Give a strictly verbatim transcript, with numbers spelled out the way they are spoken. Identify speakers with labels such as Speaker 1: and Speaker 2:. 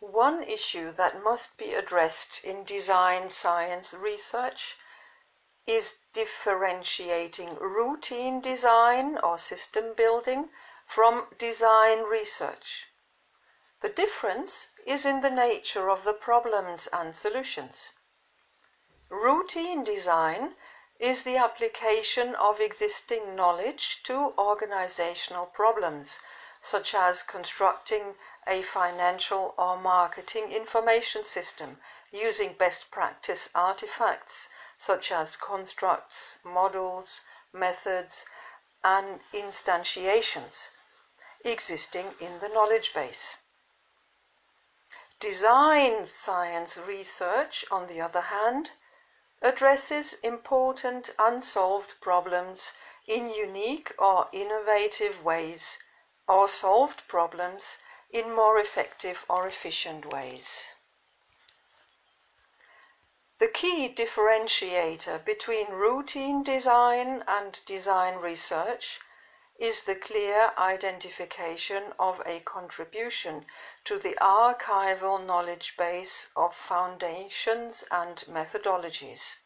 Speaker 1: One issue that must be addressed in design science research is differentiating routine design or system building from design research. The difference is in the nature of the problems and solutions. Routine design is the application of existing knowledge to organizational problems, such as constructing a financial or marketing information system using best practice artifacts such as constructs, models, methods, and instantiations existing in the knowledge base. Design science research, on the other hand, addresses important unsolved problems in unique or innovative ways, or solved problems in more effective or efficient ways. The key differentiator between routine design and design research is the clear identification of a contribution to the archival knowledge base of foundations and methodologies.